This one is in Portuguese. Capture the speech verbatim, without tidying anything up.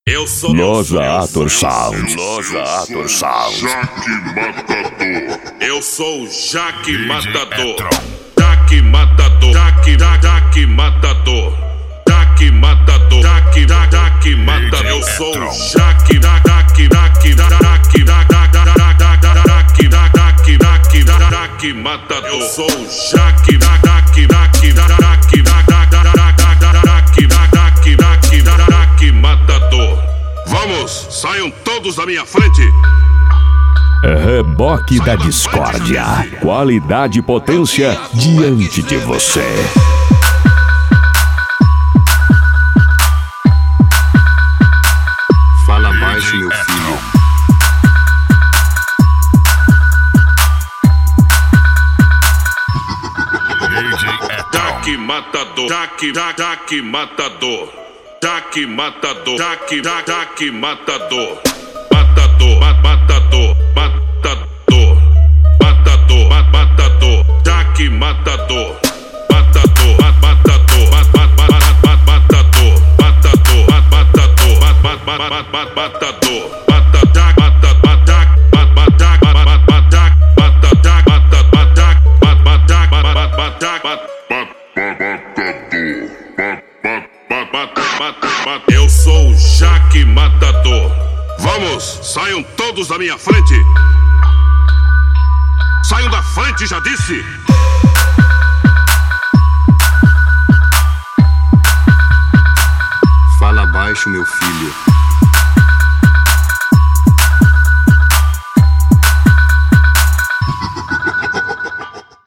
Eu sou Loza Ator Sound. Loza Ator Sound. Jaque Matador. Eu sou o Jaque Matador. Jaque Matador. Jaque, Jaque Matador. Jaque Matador. Jaque, Jaque Matador. Eu sou o Jaque, Jaque, Jaque, Jaque, Jaque, Jaque, Jaque, Jaque Matador. Eu sou o Jaque, Jaque, Jaque, Jaque, Jaque, Jaque Matador. Vamos, saiam todos da minha frente. Reboque da discórdia. Qualidade e potência diante de você. Fala baixo, meu filho. Jaque Matador. Jaque, Jaque Matador. Jaque Matador. Jaque, Jaque Matador. Matador, matador, matador, matador, matador, Jaque Matador, matador, matador, matador, matador, matador, matador. Eu sou o Jaque Matador. Vamos, saiam todos da minha frente. Saiam da frente, já disse. Fala baixo, meu filho.